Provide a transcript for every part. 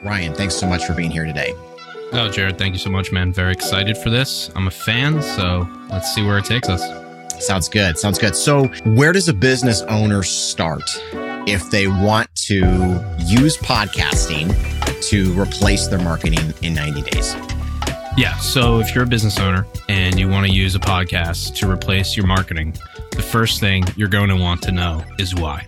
Ryan, thanks so much for being here today. Oh, Jared, thank you so much, man. Very excited for this. I'm a fan, so let's see where it takes us. Sounds good. So where does a business owner start if they want to use podcasting to replace their marketing in 90 days? Yeah. So if you're a business owner and you want to use a podcast to replace your marketing, the first thing you're going to want to know is why.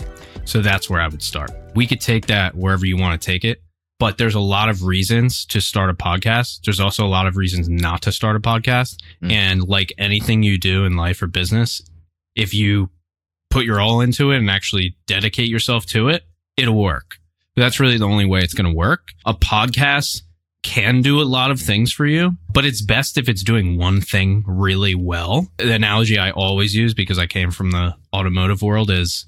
So that's where I would start. We could take that wherever you want to take it, but there's a lot of reasons to start a podcast. There's also a lot of reasons not to start a podcast. And like anything you do in life or business, if you put your all into it and actually dedicate yourself to it, it'll work. But that's really the only way it's going to work. A podcast can do a lot of things for you, but it's best if it's doing one thing really well. The analogy I always use, because I came from the automotive world, is,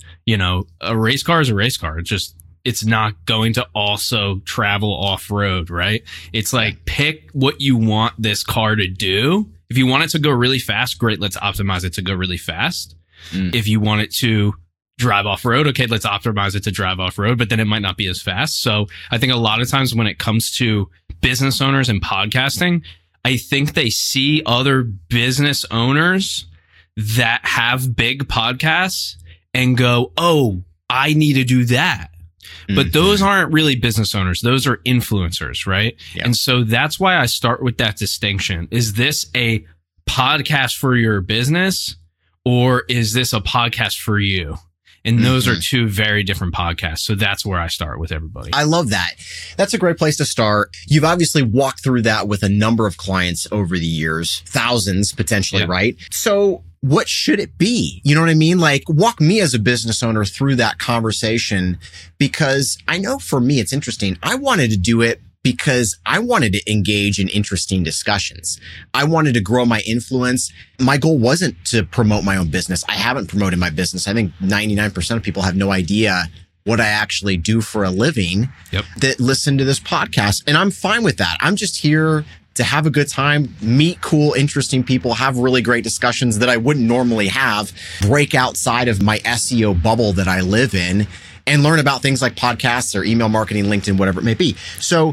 a race car is a race car. It's not going to also travel off-road, right? It's like, pick what you want this car to do. If you want it to go really fast, great, let's optimize it to go really fast. If you want it to drive off-road, okay, let's optimize it to drive off-road, but then it might not be as fast. So I think a lot of times when it comes to business owners and podcasting, I think they see other business owners that have big podcasts and go, oh, I need to do that. But those aren't really business owners. Those are influencers, right? Yeah. And so that's why I start with that distinction. Is this a podcast for your business, or is this a podcast for you? And those are two very different podcasts. So that's where I start with everybody. I love that. That's a great place to start. You've obviously walked through that with a number of clients over the years, thousands potentially, right? So what should it be? You know what I mean? Like, walk me as a business owner through that conversation, because I know for me, it's interesting. I wanted to do it because I wanted to engage in interesting discussions. I wanted to grow my influence. My goal wasn't to promote my own business. I haven't promoted my business. I think 99% of people have no idea what I actually do for a living that listen to this podcast. And I'm fine with that. I'm just here to have a good time, meet cool, interesting people, have really great discussions that I wouldn't normally have, break outside of my SEO bubble that I live in, and learn about things like podcasts or email marketing, LinkedIn, whatever it may be. So,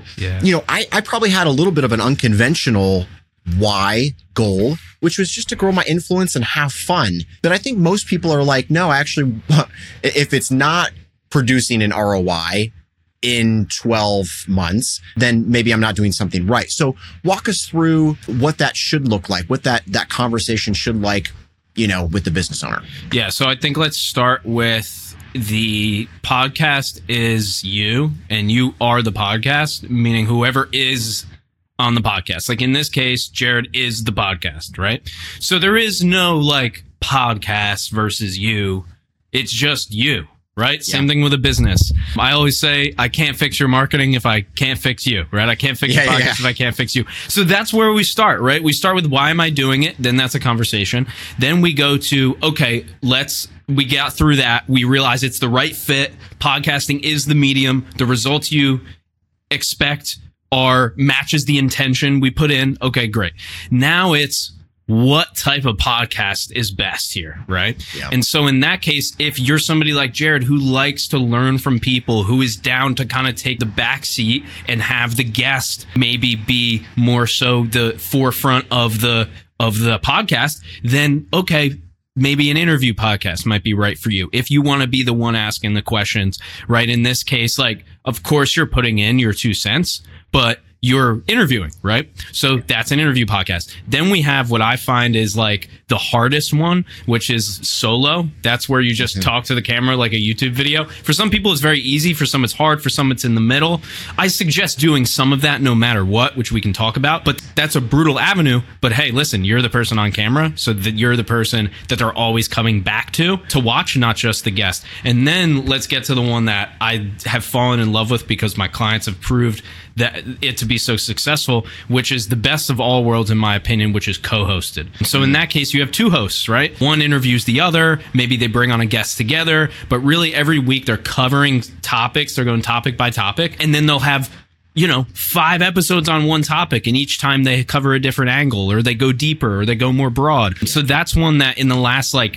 I probably had a little bit of an unconventional why goal, which was just to grow my influence and have fun. But I think most people are like, no, actually, if it's not producing an ROI in 12 months, then maybe I'm not doing something right. So walk us through what that should look like, what that conversation should like, with the business owner. Yeah. So I think let's start with the podcast is you, and you are the podcast, meaning whoever is on the podcast. Like in this case, Jared is the podcast, right? So there is no like podcast versus you. It's just you. Right? Yeah. Same thing with a business. I always say, I can't fix your marketing if I can't fix you, right? I can't fix your podcast if I can't fix you. So that's where we start, right? We start with why am I doing it? Then that's a conversation. Then we go to, okay, we got through that. We realize it's the right fit. Podcasting is the medium. The results you expect matches the intention we put in. Okay, great. Now it's, what type of podcast is best here, right? Yeah. And so in that case, if you're somebody like Jared who likes to learn from people, who is down to kind of take the back seat and have the guest maybe be more so the forefront of the podcast, then okay, maybe an interview podcast might be right for you. If you want to be the one asking the questions, right? In this case, like, of course you're putting in your 2 cents, but you're interviewing, right? So that's an interview podcast. Then we have what I find is like the hardest one, which is solo. That's where you just talk to the camera like a YouTube video. For some people, it's very easy. For some, it's hard. For some, it's in the middle. I suggest doing some of that no matter what, which we can talk about. But that's a brutal avenue. But hey, listen, you're the person on camera. So that you're the person that they're always coming back to watch, not just the guest. And then let's get to the one that I have fallen in love with because my clients have proved that it to be so successful, which is the best of all worlds, in my opinion, which is co-hosted. So in that case, you have 2 hosts, right? One interviews the other. Maybe they bring on a guest together, but really every week they're covering topics. They're going topic by topic, and then they'll have 5 episodes on one topic, and each time they cover a different angle, or they go deeper, or they go more broad. So that's one that in the last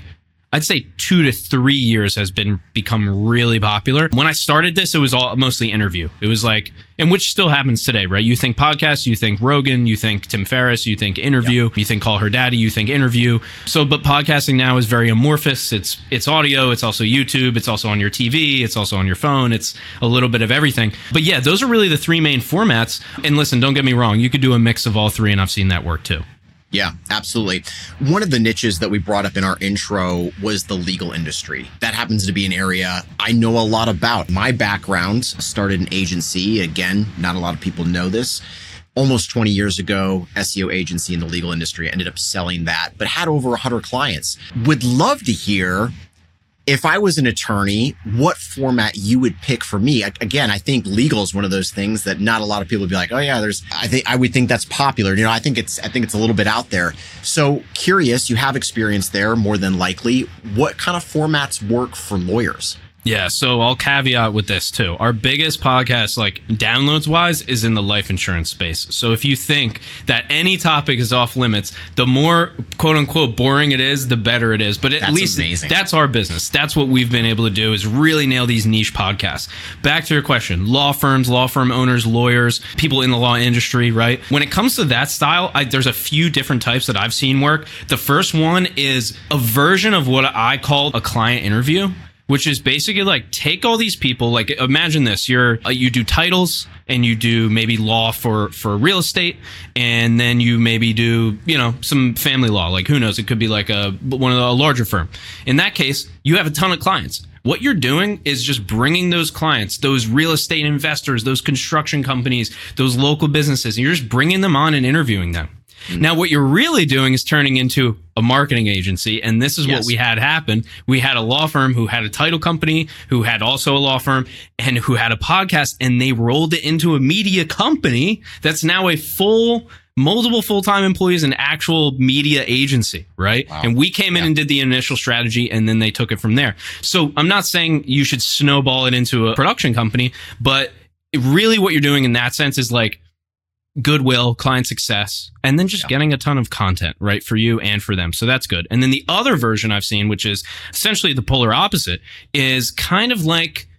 I'd say 2 to 3 years has become really popular. When I started this, it was all mostly interview. It was like, and which still happens today, right? You think podcast, you think Rogan, you think Tim Ferriss, you think interview, you think Call Her Daddy, you think interview. So, but podcasting now is very amorphous. It's audio. It's also YouTube. It's also on your TV. It's also on your phone. It's a little bit of everything. But yeah, those are really the three main formats. And listen, don't get me wrong. You could do a mix of all three, and I've seen that work too. Yeah, absolutely. One of the niches that we brought up in our intro was the legal industry. That happens to be an area I know a lot about. My background started an agency. Again, not a lot of people know this. Almost 20 years ago, SEO agency in the legal industry. I ended up selling that, but had over 100 clients. Would love to hear, if I was an attorney, what format you would pick for me. Again, I think legal is one of those things that not a lot of people would be like, oh yeah, I would think that's popular. You know, I think it's a little bit out there. So curious, you have experience there more than likely. What kind of formats work for lawyers? Yeah, so I'll caveat with this too. Our biggest podcast, like downloads wise, is in the life insurance space. So if you think that any topic is off limits, the more quote unquote boring it is, the better it is. But at least amazing. That's our business. That's what we've been able to do, is really nail these niche podcasts. Back to your question, law firms, law firm owners, lawyers, people in the law industry, right? When it comes to that style, there's a few different types that I've seen work. The first one is a version of what I call a client interview, which is basically like, take all these people, like imagine this, you do titles and you do maybe law for real estate, and then you maybe do, some family law, like who knows, it could be like a larger firm. In that case, you have a ton of clients. What you're doing is just bringing those clients, those real estate investors, those construction companies, those local businesses, and you're just bringing them on and interviewing them. Now, what you're really doing is turning into a marketing agency. And this is what we had happen. We had a law firm who had a title company, who had also a law firm, and who had a podcast. And they rolled it into a media company that's now multiple full-time employees, an actual media agency, right? Wow. And we came in and did the initial strategy, and then they took it from there. So I'm not saying you should snowball it into a production company, but really what you're doing in that sense is like goodwill, client success, and then just getting a ton of content, right, for you and for them. So that's good. And then the other version I've seen, which is essentially the polar opposite, is kind of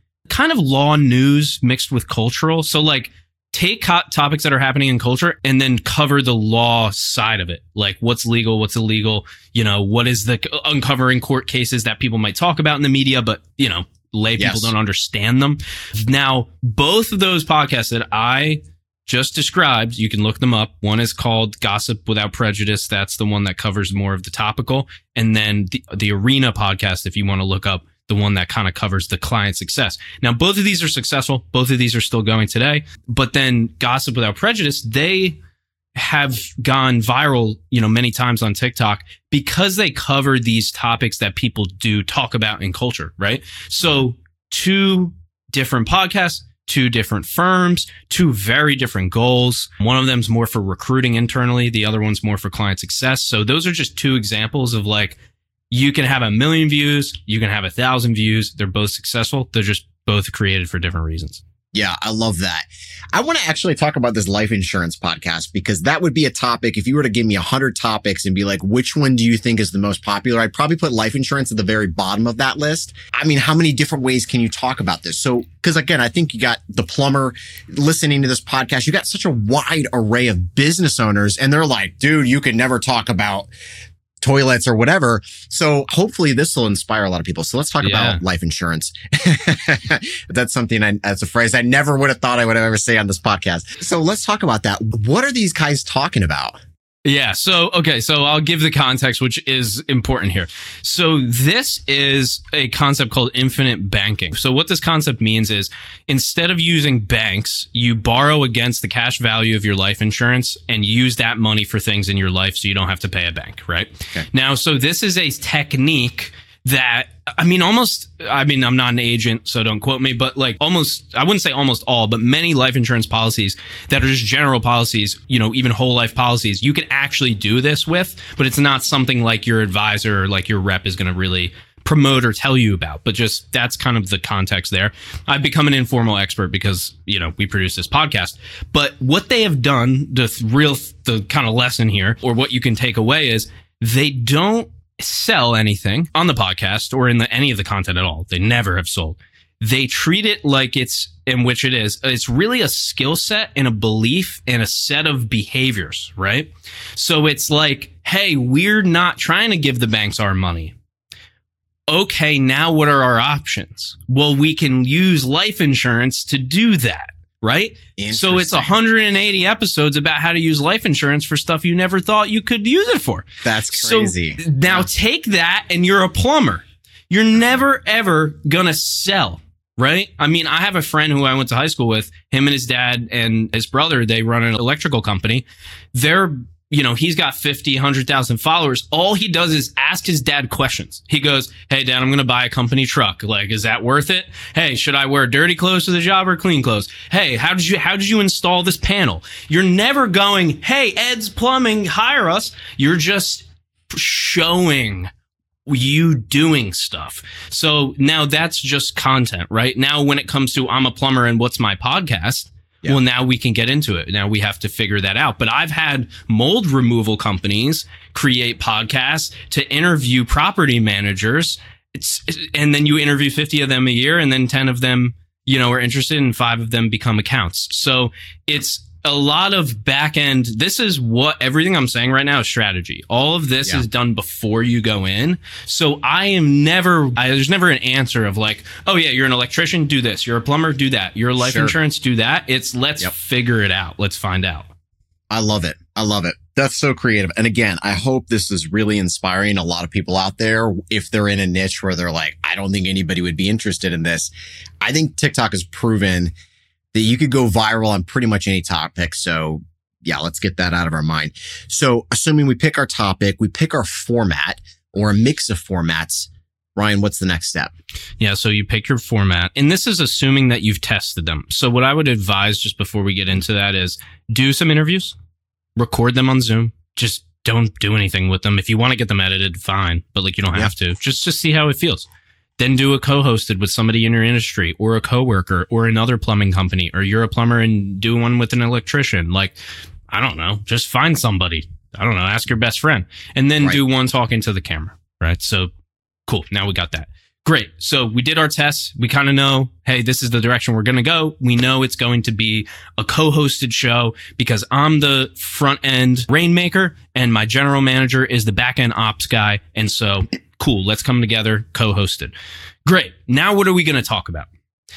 law news mixed with cultural. So like take topics that are happening in culture and then cover the law side of it. Like what's legal, what's illegal, what is the uncovering court cases that people might talk about in the media, but lay people don't understand them. Now, both of those podcasts that I just described, you can look them up. One is called Gossip Without Prejudice. That's the one that covers more of the topical. And then the Arena podcast, if you want to look up the one that kind of covers the client success. Now, both of these are successful. Both of these are still going today. But then Gossip Without Prejudice, they have gone viral, many times on TikTok because they cover these topics that people do talk about in culture, right? So 2 different podcasts, 2 different firms, 2 very different goals. One of them's more for recruiting internally. The other one's more for client success. So those are just 2 examples of like, you can have 1 million views, you can have 1,000 views. They're both successful. They're just both created for different reasons. Yeah, I love that. I want to actually talk about this life insurance podcast, because that would be a topic. If you were to give me 100 topics and be like, which one do you think is the most popular? I'd probably put life insurance at the very bottom of that list. I mean, how many different ways can you talk about this? So, because again, I think you got the plumber listening to this podcast. You got such a wide array of business owners, and they're like, dude, you could never talk about toilets or whatever. So hopefully this will inspire a lot of people. So let's talk about life insurance. That's a phrase I never would have thought I would ever say on this podcast. So let's talk about that. What are these guys talking about? Yeah. So I'll give the context, which is important here. So this is a concept called infinite banking. So what this concept means is, instead of using banks, you borrow against the cash value of your life insurance and use that money for things in your life, so you don't have to pay a bank, right? Okay. Now, so this is a technique that, I'm not an agent, so don't quote me, but like I wouldn't say almost all, but many life insurance policies that are just general policies, even whole life policies, you can actually do this with, but it's not something like your advisor or like your rep is going to really promote or tell you about. But just that's kind of the context there. I've become an informal expert because, we produce this podcast. But what they have done, the kind of lesson here, or what you can take away, is they don't sell anything on the podcast or in any of the content at all. They never have sold. They treat it like it's, in which it is. It's really a skill set and a belief and a set of behaviors, right? So it's like, hey, we're not trying to give the banks our money. Okay, now what are our options? Well, we can use life insurance to do that, right? So it's 180 episodes about how to use life insurance for stuff you never thought you could use it for. That's crazy. So now take that and you're a plumber. You're never, ever going to sell. Right? I mean, I have a friend who I went to high school with. Him and his dad and his brother, they run an electrical company. They're, he's got 50, 100,000 followers. All he does is ask his dad questions. He goes, hey, Dad, I'm going to buy a company truck. Like, is that worth it? Hey, should I wear dirty clothes to the job or clean clothes? Hey, how did you install this panel? You're never going, hey, Ed's Plumbing, hire us. You're just showing you doing stuff. So now that's just content, right? Now, when it comes to I'm a plumber and what's my podcast? Yeah. Well, now we can get into it. Now we have to figure that out. But I've had mold removal companies create podcasts to interview property managers. And then you interview 50 of them a year, and then 10 of them, are interested, and 5 of them become accounts. So it's a lot of back end. This is what everything I'm saying right now is strategy. All of this is done before you go in. So there's never an answer of like, oh yeah, you're an electrician, do this. You're a plumber, do that. You're a life insurance, do that. It's let's figure it out. Let's find out. I love it. That's so creative. And again, I hope this is really inspiring a lot of people out there. If they're in a niche where they're like, I don't think anybody would be interested in this. I think TikTok has proven that you could go viral on pretty much any topic. So yeah, let's get that out of our mind. So assuming we pick our topic, we pick our format or a mix of formats. Ryan, what's the next step? Yeah, so you pick your format, and this is assuming that you've tested them. So what I would advise just before we get into that is do some interviews, record them on Zoom. Just don't do anything with them. If you want to get them edited, fine, but you don't have to. Just see how it feels. Then do a co-hosted with somebody in your industry or a coworker or another plumbing company, or you're a plumber and do one with an electrician. I don't know, just find somebody. I don't know, ask your best friend, and then do one talking to the camera, right? So cool. Now we got that. Great. So we did our tests. We kind of know, hey, this is the direction we're going to go. We know it's going to be a co-hosted show because I'm the front end rainmaker and my general manager is the back end ops guy. And so cool, let's come together, co-hosted. Great. Now what are we going to talk about?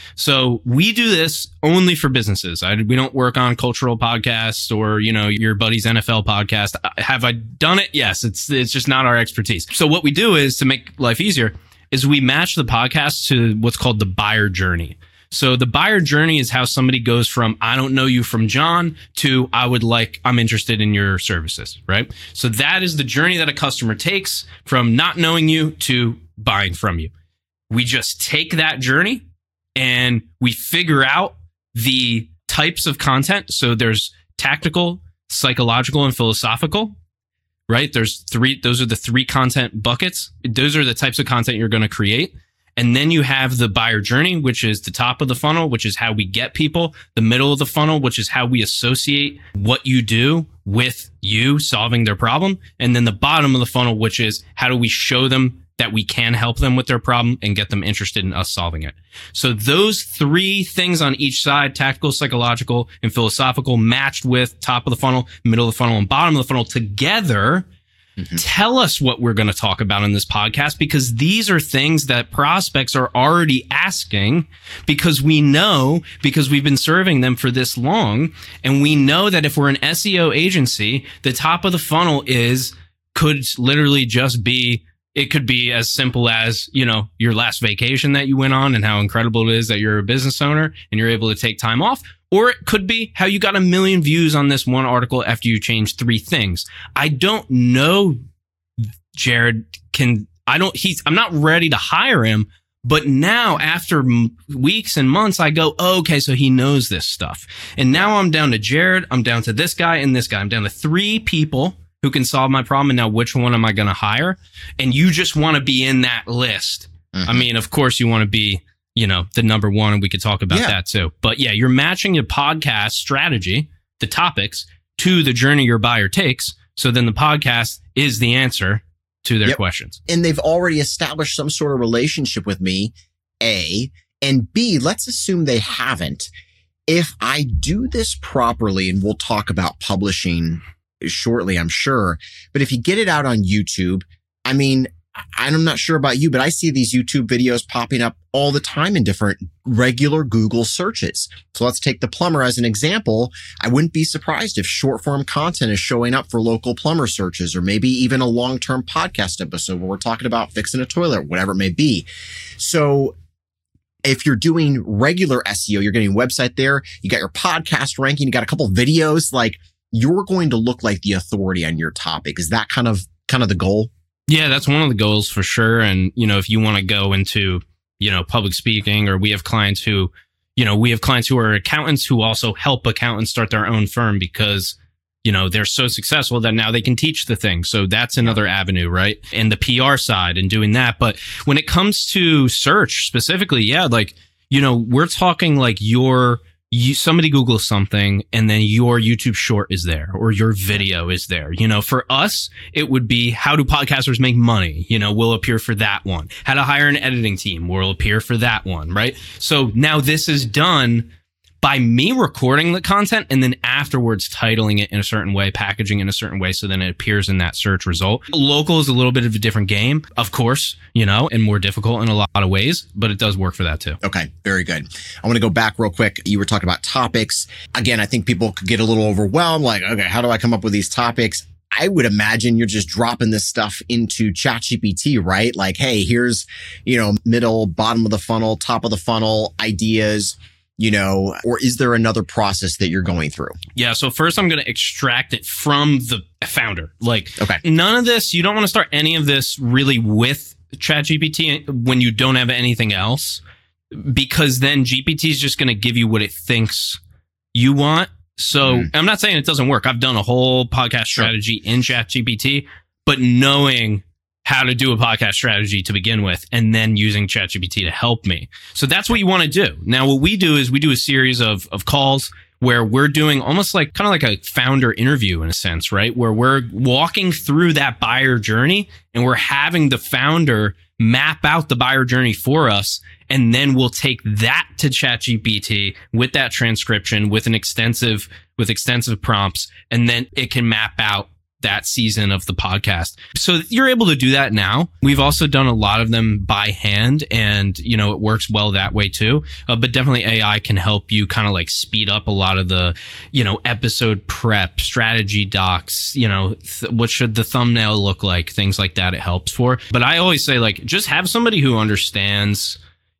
So we do this only for businesses. We don't work on cultural podcasts or, your buddy's NFL podcast. Have I done it? Yes. It's just not our expertise. So what we do is, to make life easier, is we match the podcast to what's called the buyer journey. So the buyer journey is how somebody goes from, I don't know you from John, to I'm interested in your services, right? So that is the journey that a customer takes from not knowing you to buying from you. We just take that journey and we figure out the types of content. So there's tactical, psychological, and philosophical, right? Those are the 3 content buckets. Those are the types of content you're going to create. And then you have the buyer journey, which is the top of the funnel, which is how we get people, the middle of the funnel, which is how we associate what you do with you solving their problem. And then the bottom of the funnel, which is how do we show them that we can help them with their problem and get them interested in us solving it. So those 3 things on each side, tactical, psychological, and philosophical, matched with top of the funnel, middle of the funnel, and bottom of the funnel together, tell us what we're going to talk about in this podcast, because these are things that prospects are already asking because we've been serving them for this long. And we know that if we're an SEO agency, the top of the funnel could literally just be, it could be as simple as, your last vacation that you went on and how incredible it is that you're a business owner and you're able to take time off. Or it could be how you got 1 million views on this one article after you changed 3 things. I don't know, Jared I'm not ready to hire him, but now after weeks and months, I go, oh, okay, so he knows this stuff. And now I'm down to Jared. I'm down to this guy and this guy. I'm down to 3 people who can solve my problem. And now which one am I going to hire? And you just want to be in that list. I mean, of course you want to be, the number one, and we could talk about that too. But yeah, you're matching your podcast strategy, the topics, to the journey your buyer takes. So then the podcast is the answer to their questions. And they've already established some sort of relationship with me, A. And B, let's assume they haven't. If I do this properly, and we'll talk about publishing shortly, I'm sure, but if you get it out on YouTube, I mean, I'm not sure about you, but I see these YouTube videos popping up all the time in different regular Google searches. So let's take the plumber as an example. I wouldn't be surprised if short form content is showing up for local plumber searches, or maybe even a long-term podcast episode where we're talking about fixing a toilet, whatever it may be. So if you're doing regular SEO, you're getting a website there, you got your podcast ranking, you got a couple of videos, like you're going to look like the authority on your topic. Is that kind of the goal? Yeah, that's one of the goals for sure. And, if you want to go into, public speaking, or we have clients who are accountants who also help accountants start their own firm because, they're so successful that now they can teach the thing. So that's another avenue, right? And the PR side and doing that. But when it comes to search specifically, we're talking like somebody Googles something and then your YouTube short is there or your video is there. For us, it would be how do podcasters make money? We'll appear for that one. How to hire an editing team? We'll appear for that one, right? So now this is done by me recording the content and then afterwards titling it in a certain way, packaging it in a certain way, so then it appears in that search result. Local is a little bit of a different game, of course, and more difficult in a lot of ways, but it does work for that too. Okay, very good. I want to go back real quick. You were talking about topics. Again, I think people could get a little overwhelmed, like, okay, how do I come up with these topics? I would imagine you're just dropping this stuff into ChatGPT, right? Like, hey, here's, middle, bottom of the funnel, top of the funnel ideas. Or is there another process that you're going through? Yeah. So first I'm going to extract it from the founder. Okay. None of this, you don't want to start any of this really with ChatGPT when you don't have anything else, because then GPT is just going to give you what it thinks you want. So I'm not saying it doesn't work. I've done a whole podcast strategy in ChatGPT, but knowing how to do a podcast strategy to begin with, and then using ChatGPT to help me. So that's what you want to do. Now, what we do is we do a series of calls where we're doing almost kind of like a founder interview in a sense, right? Where we're walking through that buyer journey and we're having the founder map out the buyer journey for us. And then we'll take that to ChatGPT with that transcription, with extensive prompts, and then it can map out that season of the podcast. So you're able to do that now. We've also done a lot of them by hand, and it works well that way too. But definitely AI can help you kind of like speed up a lot of the, episode prep, strategy docs, what should the thumbnail look like, things like that it helps for. But I always say, just have somebody who understands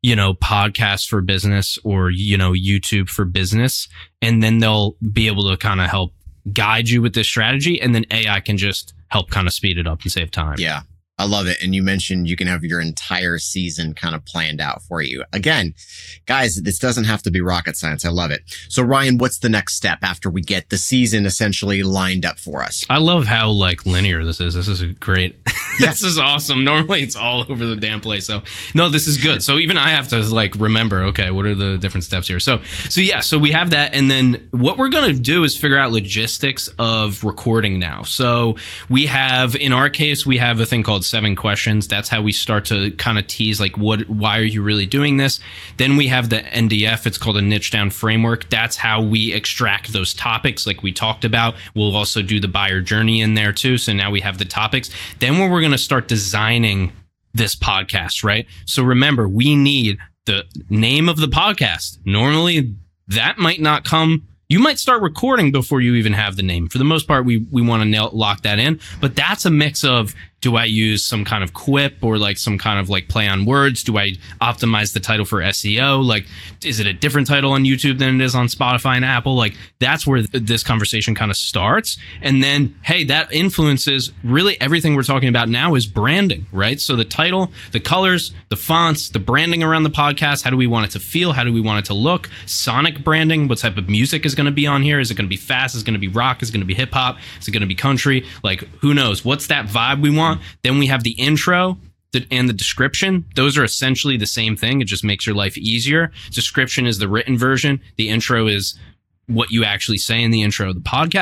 podcasts for business or, YouTube for business, and then they'll be able to kind of help guide you with this strategy, and then AI can just help kind of speed it up and save time. Yeah, I love it. And you mentioned you can have your entire season kind of planned out for you. Again, guys, this doesn't have to be rocket science. I love it. So Ryan, what's the next step after we get the season essentially lined up for us? I love how linear this is. This is great. This is awesome. Normally it's all over the damn place. So no, this is good. So even I have to remember, okay, what are the different steps here? So we have that. And then what we're going to do is figure out logistics of recording now. So we have, in our case, we have a thing called 7 questions. That's how we start to kind of tease why are you really doing this? Then we have the NDF. It's called a niche down framework. That's how we extract those topics like we talked about. We'll also do the buyer journey in there too. So now we have the topics. Then when we're going to start designing this podcast, right? So remember, we need the name of the podcast. Normally that might not come. You might start recording before you even have the name. For the most part, we want to lock that in, but that's a mix of, do I use some kind of quip or some kind of play on words? Do I optimize the title for SEO? Is it a different title on YouTube than it is on Spotify and Apple? That's where this conversation kind of starts. And then, hey, that influences really everything we're talking about now is branding, right? So the title, the colors, the fonts, the branding around the podcast. How do we want it to feel? How do we want it to look? Sonic branding. What type of music is going to be on here? Is it going to be fast? Is it going to be rock? Is it going to be hip hop? Is it going to be country? Who knows? What's that vibe we want? Then we have the intro and the description. Those are essentially the same thing. It just makes your life easier. Description is the written version. The intro is what you actually say in the intro of the podcast.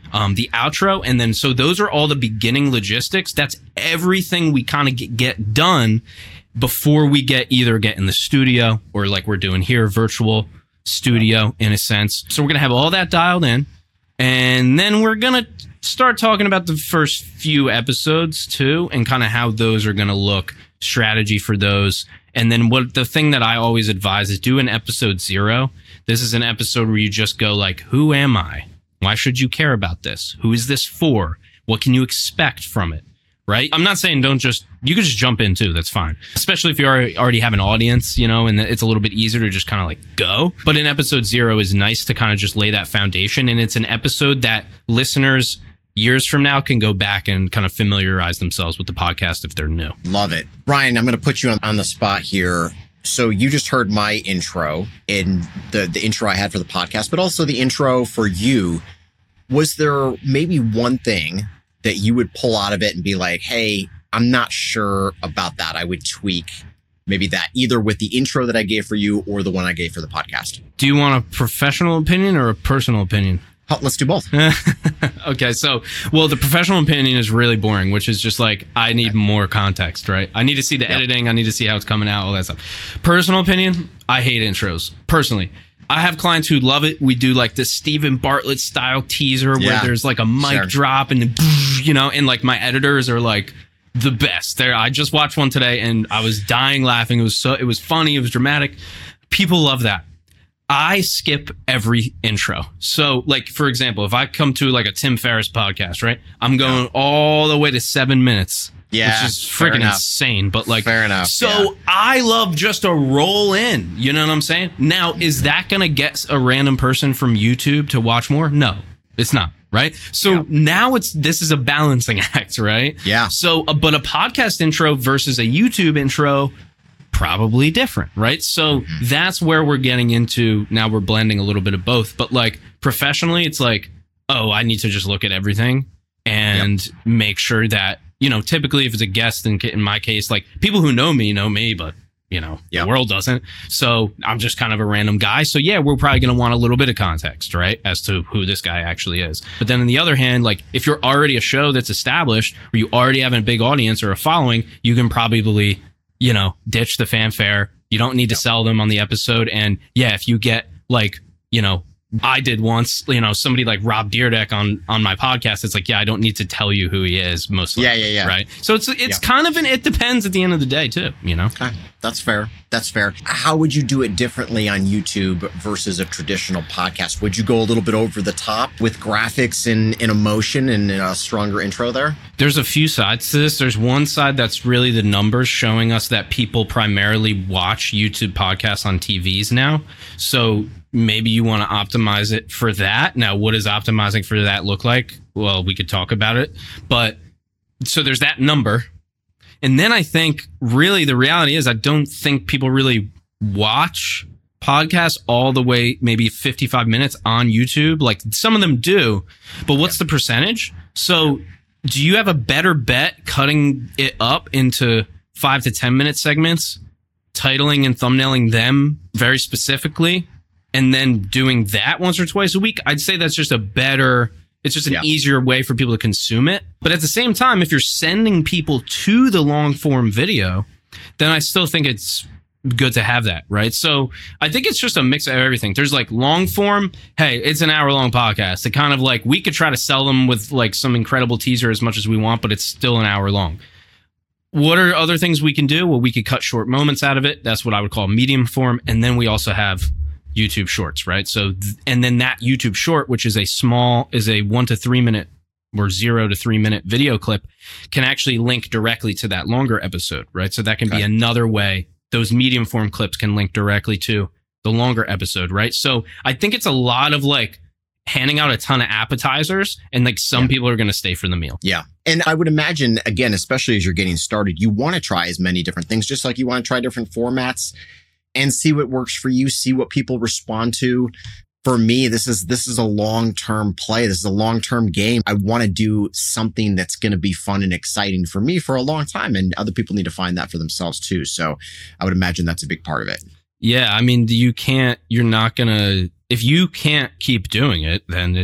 the outro. And then, so those are all the beginning logistics. That's everything we kind of get done before we get in the studio, or like we're doing here, virtual studio in a sense. So we're going to have all that dialed in, and then we're going to start talking about the first few episodes too, and kind of how those are going to look, strategy for those. And then the thing that I always advise is do an episode 0. This is an episode where you just go like, who am I? Why should you care about this? Who is this for? What can you expect from it? Right? I'm not saying you can just jump in too. That's fine. Especially if you already have an audience, and it's a little bit easier to just kind of like go. But in episode 0 is nice to kind of just lay that foundation. And it's an episode that listeners years from now can go back and kind of familiarize themselves with the podcast if they're new. Love it. Ryan, I'm going to put you on the spot here. So you just heard my intro in the intro I had for the podcast, but also the intro for you. Was there maybe one thing that you would pull out of it and be like, hey, I'm not sure about that? I would tweak maybe that either with the intro that I gave for you or the one I gave for the podcast. Do you want a professional opinion or a personal opinion? Let's do both. Okay. So, the professional opinion is really boring, which is just like, I need more context, right? I need to see the editing. I need to see how it's coming out, all that stuff. Personal opinion, I hate intros. Personally, I have clients who love it. We do like the Steven Bartlett style teaser where there's like a mic drop and then, and like my editors are like the best. I just watched one today and I was dying laughing. It was funny. It was dramatic. People love that. I skip every intro. So like, for example, if I come to like a Tim Ferriss podcast, right? I'm going all the way to 7 minutes. Yeah. Which is freaking insane. But like, fair enough. So I love just to roll in. You know what I'm saying? Now, is that going to get a random person from YouTube to watch more? No, it's not. Right. So now this is a balancing act, right? Yeah. So, but a podcast intro versus a YouTube intro, probably different, right? So that's where we're getting into. Now we're blending a little bit of both, but like professionally, it's like, oh, I need to just look at everything and make sure that, typically if it's a guest, in my case, like people who know me, but the world doesn't. So I'm just kind of a random guy. So yeah, we're probably going to want a little bit of context, right? As to who this guy actually is. But then on the other hand, like if you're already a show that's established or you already have a big audience or a following, you can probably ditch the fanfare. You don't need to sell them on the episode. And yeah, if you get like, I did once, somebody like Rob Dyrdek on my podcast. It's like, I don't need to tell you who he is mostly. Yeah. Right. So it's kind of it depends at the end of the day too, Okay. That's fair. How would you do it differently on YouTube versus a traditional podcast? Would you go a little bit over the top with graphics and emotion and a stronger intro there? There's a few sides to this. There's one side that's really the numbers showing us that people primarily watch YouTube podcasts on TVs now. So maybe you want to optimize it for that. Now, what does optimizing for that look like? Well, we could talk about it. But so there's that number. And then I think really the reality is I don't think people really watch podcasts all the way, maybe 55 minutes on YouTube. Like some of them do, but what's the percentage? So do you have a better bet cutting it up into 5 to 10 minute segments, titling and thumbnailing them very specifically, and then doing that once or twice a week? I'd say that's just it's just an easier way for people to consume it. But at the same time, if you're sending people to the long form video, then I still think it's good to have that, right? So I think it's just a mix of everything. There's like long form. Hey, it's an hour long podcast. It kind of like, we could try to sell them with like some incredible teaser as much as we want, but it's still an hour long. What are other things we can do? Well, we could cut short moments out of it. That's what I would call medium form. And then we also have YouTube shorts, right? So, and then that YouTube short, which is a 1 to 3 minute or 0 to 3 minute video clip, can actually link directly to that longer episode, right? So that can be another way. Those medium form clips can link directly to the longer episode, right? So I think it's a lot of like handing out a ton of appetizers, and like some people are going to stay for the meal. Yeah. And I would imagine, again, especially as you're getting started, you want to try as many different things, just like you want to try different formats and see what works for you, see what people respond to. For me, this is a long-term play. This is a long-term game. I want to do something that's going to be fun and exciting for me for a long time. And other people need to find that for themselves too. So I would imagine that's a big part of it. Yeah. I mean, if you can't keep doing it, then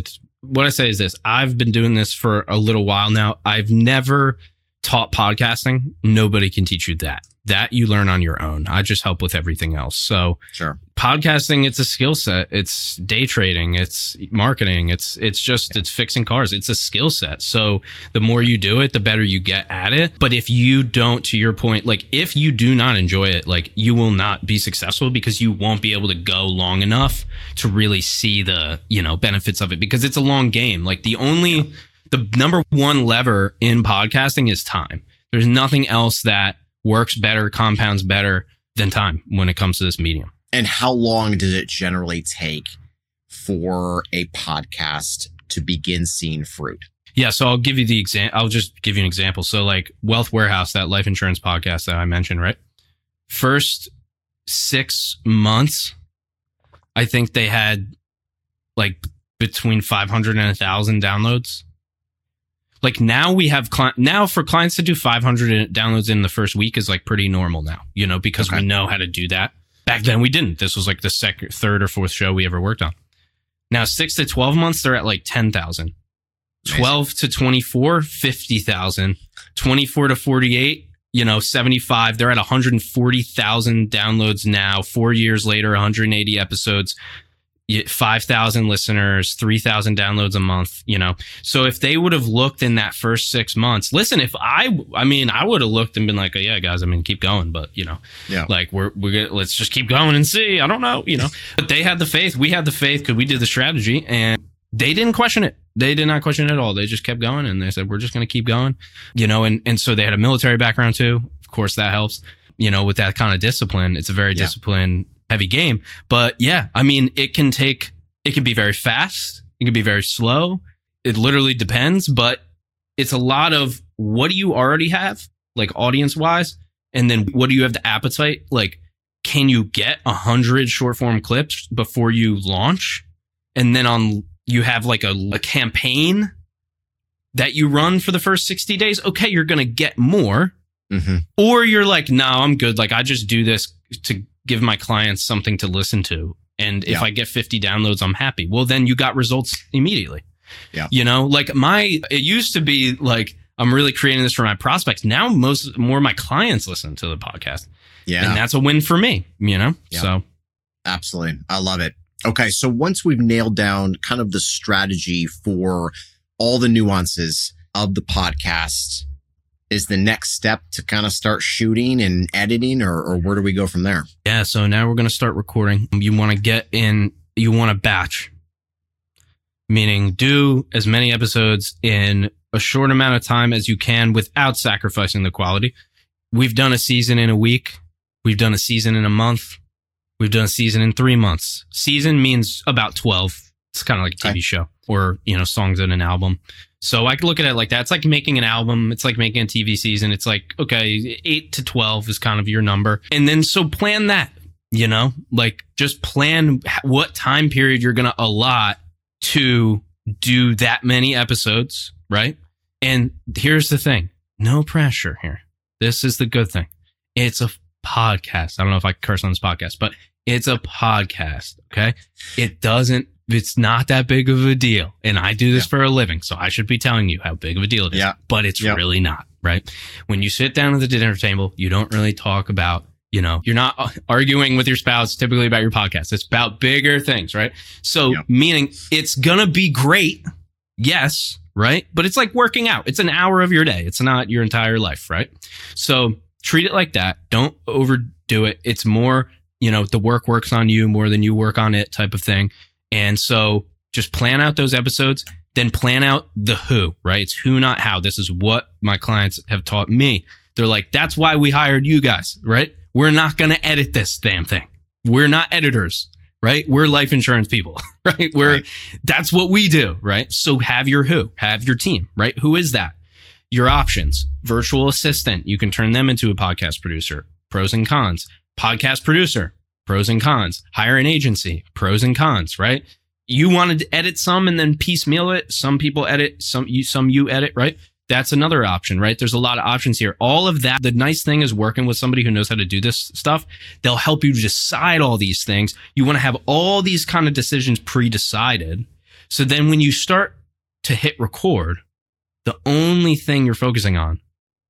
what I say is this. I've been doing this for a little while now. I've never taught podcasting. Nobody can teach you that. That you learn on your own. I just help with everything else. So sure. Podcasting, it's a skill set. It's day trading. It's marketing. It's fixing cars. It's a skill set. So the more you do it, the better you get at it. But if you don't, to your point, like if you do not enjoy it, like you will not be successful because you won't be able to go long enough to really see the, benefits of it, because it's a long game. Like the number one lever in podcasting is time. There's nothing else that works better, compounds better than time when it comes to this medium. And how long does it generally take for a podcast to begin seeing fruit? Yeah, so I'll give you the example. I'll just give you an example. So like Wealth Warehouse, that life insurance podcast that I mentioned, right? First 6 months, I think they had like between 500 and 1,000 downloads. Like now we have now for clients to do 500 downloads in the first week is like pretty normal now, because we know how to do that. Back then we didn't. This was like the third or fourth show we ever worked on. Now 6 to 12 months, they're at like 10,000. 12 to 24, 50,000. 24 to 48, 75. They're at 140,000 downloads now. 4 years later, 180 episodes. 5,000 listeners, 3,000 downloads a month, So if they would have looked in that first 6 months, listen, if I would have looked and been like, oh, yeah, guys, keep going. But, like we're gonna, let's just keep going and see. I don't know, but they had the faith. We had the faith because we did the strategy and they didn't question it. They did not question it at all. They just kept going and they said, we're just going to keep going, and so they had a military background too. Of course, that helps, with that kind of discipline. It's a very disciplined, heavy game. But yeah, it can be very fast. It can be very slow. It literally depends, but it's a lot of what do you already have, like audience wise? And then what do you have the appetite? Like, can you get 100 short form clips before you launch? And then you have like a campaign that you run for the first 60 days. Okay. You're going to get more, or you're like, no, I'm good. Like I just do this to give my clients something to listen to. And if I get 50 downloads, I'm happy. Well, then you got results immediately. Yeah. It used to be like, I'm really creating this for my prospects. Now more of my clients listen to the podcast. Yeah. And that's a win for me, Yeah. So. Absolutely. I love it. Okay. So once we've nailed down kind of the strategy for all the nuances of the podcast, is the next step to kind of start shooting and editing, or where do we go from there? Yeah. So now we're going to start recording. You want to batch, meaning do as many episodes in a short amount of time as you can without sacrificing the quality. We've done a season in a week. We've done a season in a month. We've done a season in 3 months. Season means about 12. It's kind of like a TV show or, songs in an album. So I could look at it like that. It's like making an album. It's like making a TV season. It's like, okay, 8 to 12 is kind of your number. And then so plan that, like just plan what time period you're going to allot to do that many episodes, right? And here's the thing. No pressure here. This is the good thing. It's a podcast. I don't know if I can curse on this podcast, but it's a podcast, okay? It's not that big of a deal. And I do this for a living, so I should be telling you how big of a deal it is. Yeah. But it's really not, right? When you sit down at the dinner table, you don't really talk about, you're not arguing with your spouse typically about your podcast. It's about bigger things, right? So meaning it's going to be great. Yes, right? But it's like working out. It's an hour of your day. It's not your entire life, right? So treat it like that. Don't overdo it. It's more, the work works on you more than you work on it type of thing. And so just plan out those episodes, then plan out the who, right? It's who, not how. This is what my clients have taught me. They're like, that's why we hired you guys, right? We're not going to edit this damn thing. We're not editors, right? We're life insurance people, right? That's what we do, right? So have your who, have your team, right? Who is that? Your options, virtual assistant. You can turn them into a podcast producer, pros and cons. Podcast producer, pros and cons. Hire an agency, pros and cons, right? You wanted to edit some and then piecemeal it. Some people edit, some you edit, right? That's another option, right? There's a lot of options here. All of that. The nice thing is working with somebody who knows how to do this stuff. They'll help you decide all these things. You want to have all these kind of decisions pre-decided So then when you start to hit record, the only thing you're focusing on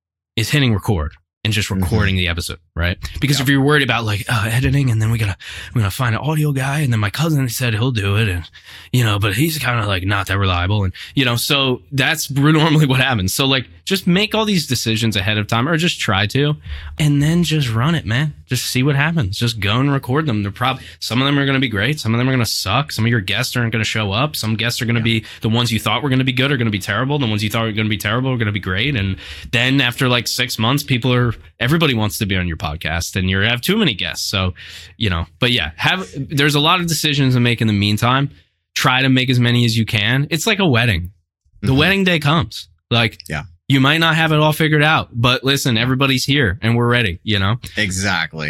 is hitting record and just recording the episode, right? Because if you're worried about like editing, and then we're gonna find an audio guy, and then my cousin said he'll do it, and but he's kind of like not that reliable, and so that's normally what happens. So like, just make all these decisions ahead of time, or just try to, and then just run it, man. Just see what happens. Just go and record them. Some of them are going to be great. Some of them are going to suck. Some of your guests aren't going to show up. Some guests are going to be the ones you thought were going to be good are going to be terrible. The ones you thought were going to be terrible are going to be great. And then after like 6 months, everybody wants to be on your podcast, and you have too many guests. So, but yeah, there's a lot of decisions to make in the meantime. Try to make as many as you can. It's like a wedding. The wedding day comes. Like, you might not have it all figured out, but listen, everybody's here and we're ready, Exactly.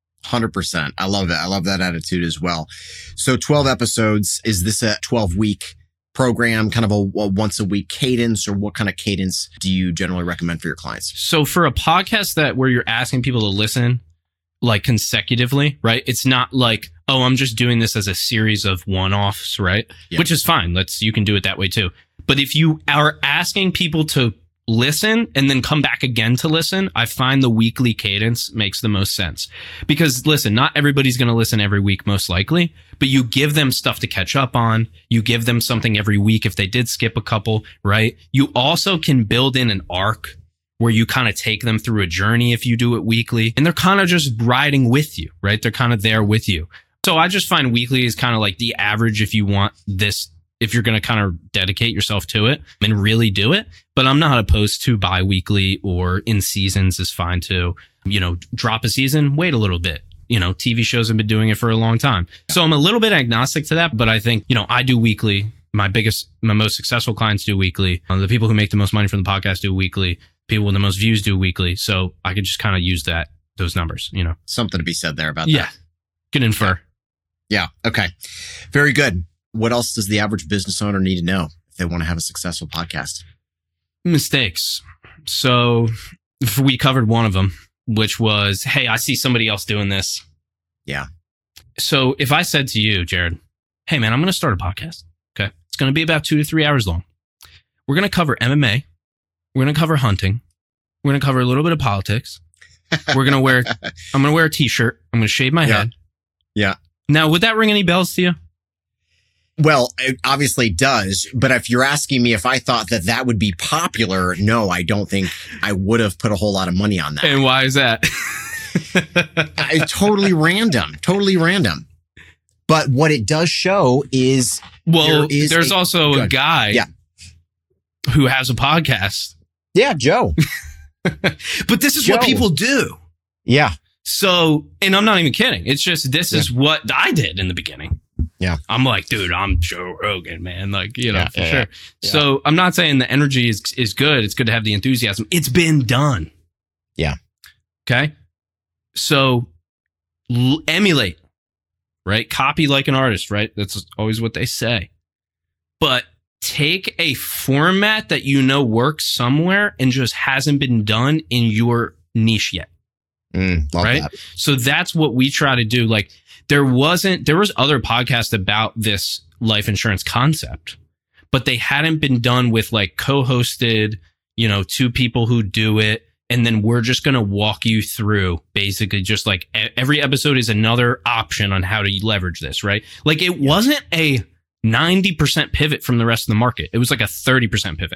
100%. I love that. I love that attitude as well. So 12 episodes. Is this a 12-week program, kind of a once a week cadence, or what kind of cadence do you generally recommend for your clients? So for a podcast where you're asking people to listen like consecutively, right? It's not like, oh, I'm just doing this as a series of one-offs, right? Yep. Which is fine. You can do it that way too. But if you are asking people to listen and then come back again to listen, I find the weekly cadence makes the most sense. Because listen, not everybody's going to listen every week, most likely, but you give them stuff to catch up on. You give them something every week if they did skip a couple, right? You also can build in an arc where you kind of take them through a journey if you do it weekly, and they're kind of just riding with you, right? They're kind of there with you. So I just find weekly is kind of like the average if you want this, if you're going to kind of dedicate yourself to it and really do it. But I'm not opposed to bi-weekly, or in seasons is fine too. Drop a season, wait a little bit. TV shows have been doing it for a long time. So I'm a little bit agnostic to that, but I think, I do weekly. My most successful clients do weekly. The people who make the most money from the podcast do weekly. People with the most views do weekly. So I could just kind of use those numbers, Something to be said there about that. Yeah. Can infer. Yeah. Okay. Very good. What else does the average business owner need to know if they want to have a successful podcast? Mistakes. So we covered one of them, which was, hey, I see somebody else doing this. Yeah. So if I said to you, Jared, hey, man, I'm going to start a podcast. Okay. It's going to be about 2 to 3 hours long. We're going to cover MMA. We're going to cover hunting. We're going to cover a little bit of politics. I'm going to wear a t-shirt. I'm going to shave my head. Yeah. Now, would that ring any bells to you? Well, it obviously does. But if you're asking me if I thought that would be popular, no, I don't think I would have put a whole lot of money on that. And why is that? Totally random. But what it does show is, there's also a guy who has a podcast. Yeah, Joe. But this is what people do. Yeah. So, and I'm not even kidding. It's just, this is what I did in the beginning. Yeah. I'm like, dude, I'm Joe Rogan, man. Like, for sure. Yeah. So I'm not saying the energy is good. It's good to have the enthusiasm. It's been done. Yeah. Okay. So emulate, right? Copy like an artist, right? That's always what they say. But take a format that works somewhere and just hasn't been done in your niche yet. Right? That. So that's what we try to do. Like, there was other podcasts about this life insurance concept, but they hadn't been done with like co-hosted, 2 people who do it. And then we're just going to walk you through basically just like every episode is another option on how to leverage this, right? Like, it wasn't a 90% pivot from the rest of the market. It was like a 30% pivot,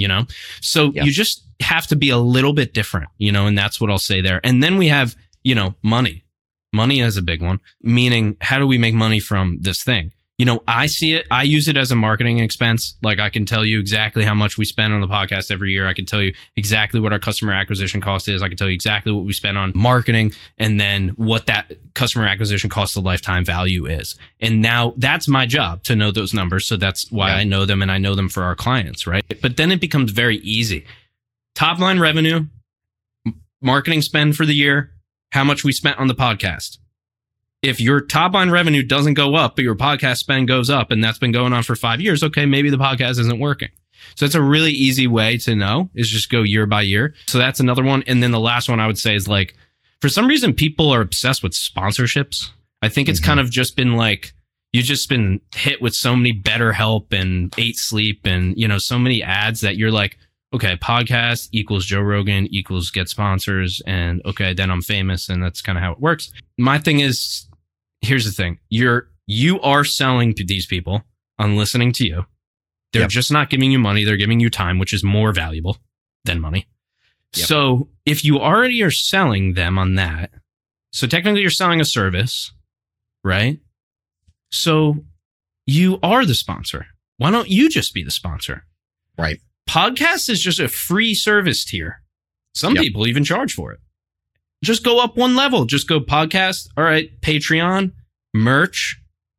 So you just have to be a little bit different, and that's what I'll say there. And then we have, money. Money is a big one, meaning how do we make money from this thing? I see it. I use it as a marketing expense. Like, I can tell you exactly how much we spend on the podcast every year. I can tell you exactly what our customer acquisition cost is. I can tell you exactly what we spend on marketing, and then what that customer acquisition cost of lifetime value is. And now that's my job to know those numbers. So that's why I know them, and I know them for our clients, right? But then it becomes very easy. Top line revenue, marketing spend for the year, how much we spent on the podcast. If your top line revenue doesn't go up, but your podcast spend goes up, and that's been going on for 5 years, okay, maybe the podcast isn't working. So it's a really easy way to know, is just go year by year. So that's another one. And then the last one I would say is like, for some reason, people are obsessed with sponsorships. I think it's kind of just been like, You've just been hit with so many BetterHelp and 8 Sleep and, so many ads that you're like, okay, podcast equals Joe Rogan equals get sponsors. And okay, then I'm famous. And that's kind of how it works. My thing is, here's the thing. You are selling to these people on listening to you. They're just not giving you money. They're giving you time, which is more valuable than money. Yep. So if you already are selling them on that, so technically you're selling a service, right? So you are the sponsor. Why don't you just be the sponsor? Right. Podcast is just a free service tier. Some people even charge for it. Just go up one level. Just go podcast. All right. Patreon, merch,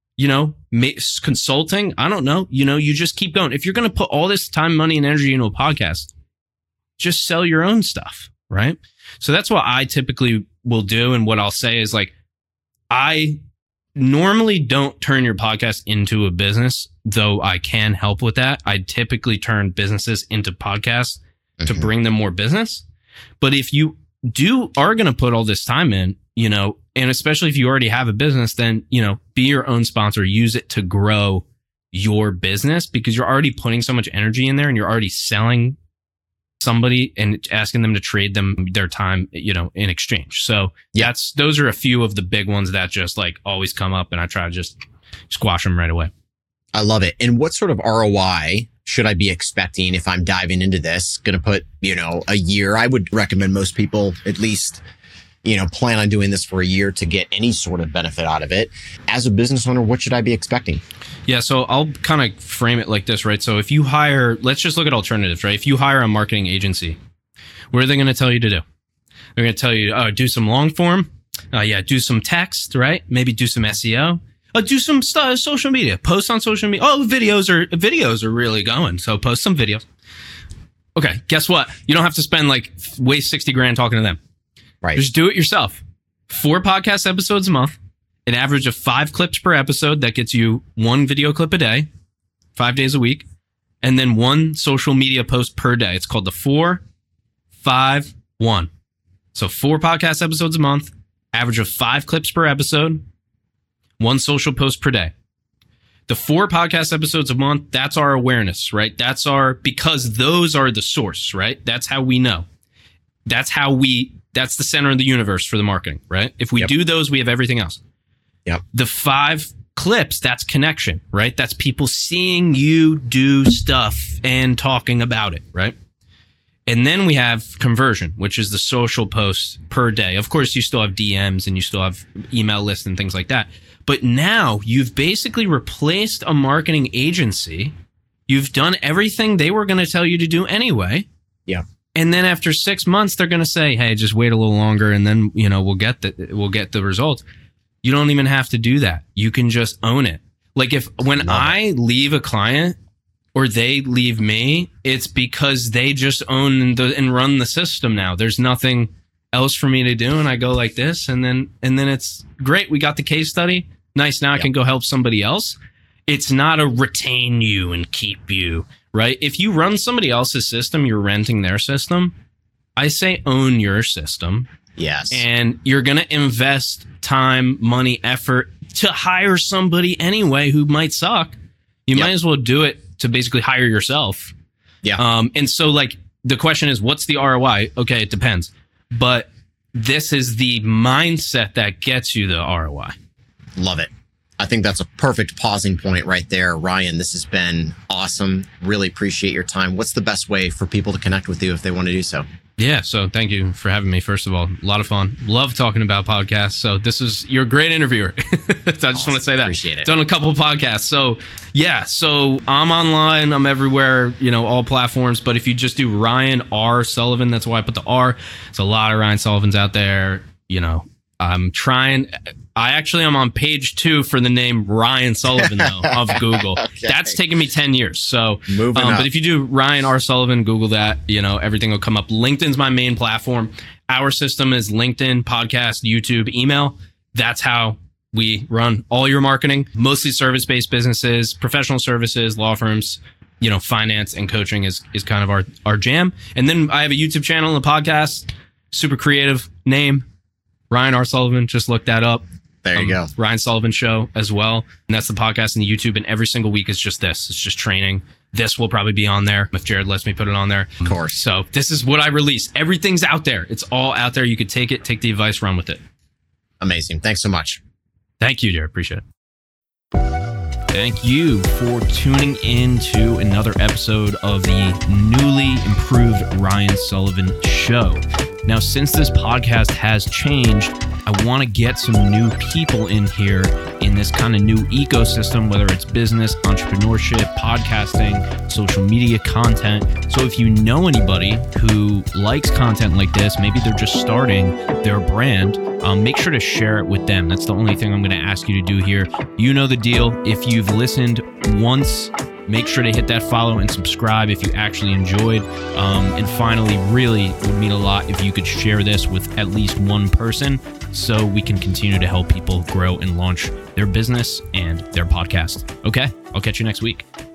consulting. I don't know. You just keep going. If you're going to put all this time, money, and energy into a podcast, just sell your own stuff. Right. So that's what I typically will do. And what I'll say is like, I normally don't turn your podcast into a business, though I can help with that. I typically turn businesses into podcasts to bring them more business. But if you are going to put all this time in, and especially if you already have a business, then, be your own sponsor, use it to grow your business because you're already putting so much energy in there and you're already selling somebody and asking them to trade them their time, in exchange. So those are a few of the big ones that just like always come up and I try to just squash them right away. I love it. And what sort of ROI should I be expecting if I'm diving into this? Going to put, a year. I would recommend most people at least, plan on doing this for a year to get any sort of benefit out of it. As a business owner, what should I be expecting? Yeah, so I'll kind of frame it like this, right? So if you hire, let's just look at alternatives, right? If you hire a marketing agency, what are they going to tell you to do? They're going to tell you, do some long form. Do some text, right? Maybe do some SEO. Do some social media. Post on social media. Oh, videos are really going. So post some videos. Okay, guess what? You don't have to spend waste $60,000 talking to them. Right. Just do it yourself. 4 podcast episodes a month, an average of 5 clips per episode. That gets you 1 video clip a day, 5 days a week, and then 1 social media post per day. It's called the 4-5-1. So 4 podcast episodes a month, average of 5 clips per episode, 1 social post per day. The 4 podcast episodes a month, that's our awareness, right? Because those are the source, right? That's how we know. That's the center of the universe for the marketing, right? If we do those, we have everything else. Yep. The 5 clips, that's connection, right? That's people seeing you do stuff and talking about it, right? And then we have conversion, which is the social posts per day. Of course, you still have DMs and you still have email lists and things like that. But now you've basically replaced a marketing agency. You've done everything they were going to tell you to do anyway. Yeah. And then after 6 months, they're going to say, hey, just wait a little longer and then, we'll get the results. You don't even have to do that. You can just own it. Like when I leave a client or they leave me, it's because they just own and run the system now. There's nothing else for me to do. And I go like this and then it's great. We got the case study. Nice. Now I can go help somebody else. It's not a retain you and keep you. Right? If you run somebody else's system, you're renting their system. I say own your system. Yes. And you're going to invest time, money, effort to hire somebody anyway who might suck. You might as well do it to basically hire yourself. Yeah. And so the question is, what's the ROI? Okay, it depends. But this is the mindset that gets you the ROI. Love it. I think that's a perfect pausing point right there. Ryan, this has been awesome. Really appreciate your time. What's the best way for people to connect with you if they want to do so? Yeah, so thank you for having me. First of all, a lot of fun. Love talking about podcasts. So you're a great interviewer. So I just want to say that. Appreciate it. Done a couple of podcasts. So I'm online. I'm everywhere, all platforms. But if you just do Ryan R. Sullivan, that's why I put the R. There's a lot of Ryan Sullivans out there. I'm trying. I actually am on page 2 for the name Ryan Sullivan though of Google. Okay. That's taken me 10 years. So, but if you do Ryan R. Sullivan, Google that, everything will come up. LinkedIn's my main platform. Our system is LinkedIn, podcast, YouTube, email. That's how we run all your marketing, mostly service-based businesses, professional services, law firms, finance and coaching is kind of our jam. And then I have a YouTube channel and a podcast, super creative name. Ryan R. Sullivan, just look that up. There you go. Ryan Sullivan Show as well. And that's the podcast and the YouTube. And every single week is just this. It's just training. This will probably be on there if Jared lets me put it on there. Of course. So this is what I release. Everything's out there. It's all out there. You could take it, take the advice, run with it. Amazing. Thanks so much. Thank you, Jared. Appreciate it. Thank you for tuning in to another episode of the newly improved Ryan Sullivan Show. Now, since this podcast has changed, I want to get some new people in here in this kind of new ecosystem, whether it's business, entrepreneurship, podcasting, social media content. So if you know anybody who likes content like this, maybe they're just starting their brand, make sure to share it with them. That's the only thing I'm going to ask you to do here. You know the deal. If you've listened once, make sure to hit that follow and subscribe if you actually enjoyed. And finally, really it would mean a lot if you could share this with at least one person so we can continue to help people grow and launch their business and their podcast. Okay, I'll catch you next week.